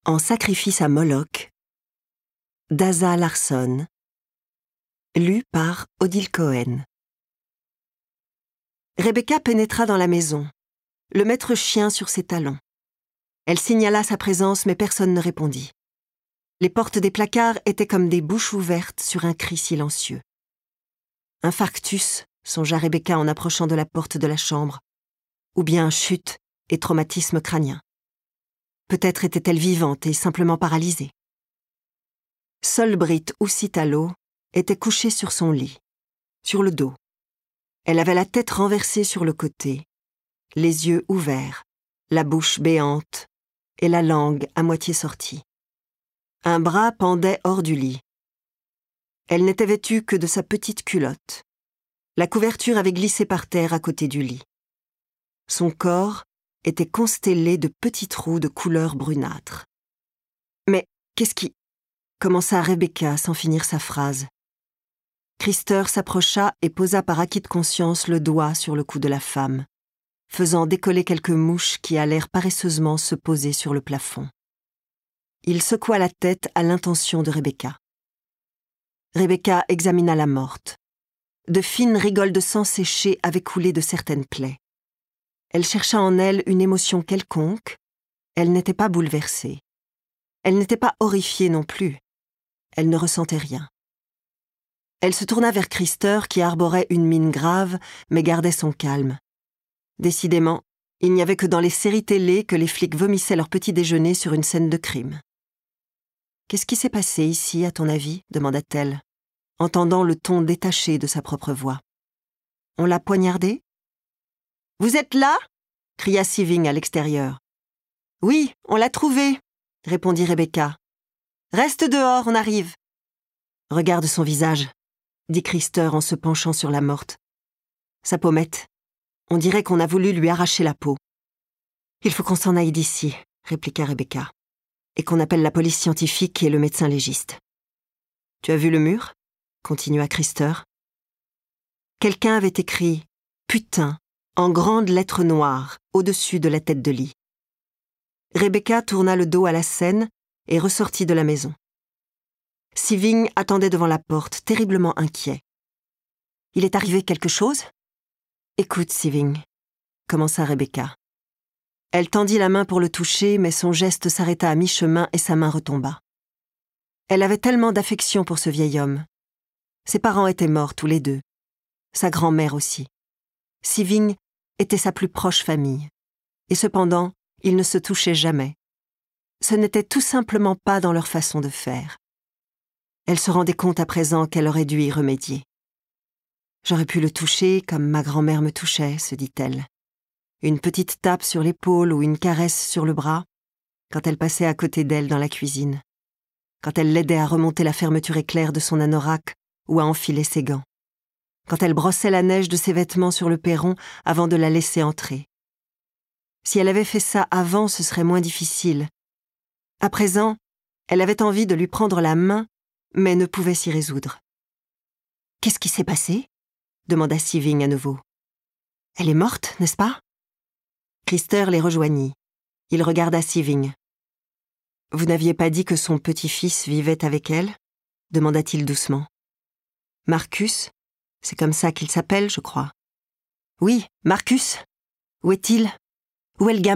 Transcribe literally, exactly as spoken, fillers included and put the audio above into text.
En sacrifice à Moloch, d'Asa Larsson, lu par Odile Cohen. Rebecca pénétra dans la maison, le maître chien sur ses talons. Elle signala sa présence, mais personne ne répondit. Les portes des placards étaient comme des bouches ouvertes sur un cri silencieux. Infarctus, songea Rebecca en approchant de la porte de la chambre, ou bien chute et traumatisme crânien. Peut-être était-elle vivante et simplement paralysée. Solbrit Uusitalo était couchée sur son lit, sur le dos. Elle avait la tête renversée sur le côté, les yeux ouverts, la bouche béante et la langue à moitié sortie. Un bras pendait hors du lit. Elle n'était vêtue que de sa petite culotte. La couverture avait glissé par terre à côté du lit. Son corps était constellé de petits trous de couleur brunâtre. Mais qu'est-ce qui... commença Rebecca sans finir sa phrase. Krister s'approcha et posa par acquis de conscience le doigt sur le cou de la femme, faisant décoller quelques mouches qui allèrent paresseusement se poser sur le plafond. Il secoua la tête à l'intention de Rebecca. Rebecca examina la morte. De fines rigoles de sang séché avaient coulé de certaines plaies. Elle chercha en elle une émotion quelconque. Elle n'était pas bouleversée. Elle n'était pas horrifiée non plus. Elle ne ressentait rien. Elle se tourna vers Krister qui arborait une mine grave, mais gardait son calme. Décidément, il n'y avait que dans les séries télé que les flics vomissaient leur petit déjeuner sur une scène de crime. « Qu'est-ce qui s'est passé ici, à ton avis ?» demanda-t-elle, entendant le ton détaché de sa propre voix. « On l'a poignardé ?»« Vous êtes là ?» cria Siving à l'extérieur. « Oui, on l'a trouvé !» répondit Rebecca. « Reste dehors, on arrive !»« Regarde son visage !» dit Krister en se penchant sur la morte. « Sa pommette. On dirait qu'on a voulu lui arracher la peau. »« Il faut qu'on s'en aille d'ici, » répliqua Rebecca, « et qu'on appelle la police scientifique et le médecin légiste. »« Tu as vu le mur ?» continua Krister. Quelqu'un avait écrit « Putain » en grandes lettres noires au-dessus de la tête de lit. Rebecca tourna le dos à la scène et ressortit de la maison. Siving attendait devant la porte, terriblement inquiet. « Il est arrivé quelque chose ?»« Écoute, Siving, » commença Rebecca. Elle tendit la main pour le toucher, mais son geste s'arrêta à mi-chemin et sa main retomba. Elle avait tellement d'affection pour ce vieil homme. Ses parents étaient morts tous les deux. Sa grand-mère aussi. Siving était sa plus proche famille. Et cependant, ils ne se touchaient jamais. Ce n'était tout simplement pas dans leur façon de faire. Elle se rendait compte à présent qu'elle aurait dû y remédier. « J'aurais pu le toucher comme ma grand-mère me touchait », se dit-elle. Une petite tape sur l'épaule ou une caresse sur le bras, quand elle passait à côté d'elle dans la cuisine, quand elle l'aidait à remonter la fermeture éclair de son anorak ou à enfiler ses gants, quand elle brossait la neige de ses vêtements sur le perron avant de la laisser entrer. Si elle avait fait ça avant, ce serait moins difficile. À présent, elle avait envie de lui prendre la main, mais ne pouvait s'y résoudre. « Qu'est-ce qui s'est passé ?» demanda Siving à nouveau. « Elle est morte, n'est-ce pas ?» Krister les rejoignit. Il regarda Siving. « Vous n'aviez pas dit que son petit-fils vivait avec elle ?» demanda-t-il doucement. « Marcus, c'est comme ça qu'il s'appelle, je crois. »« Oui, Marcus. Où est-il ? Où est le gamin ?»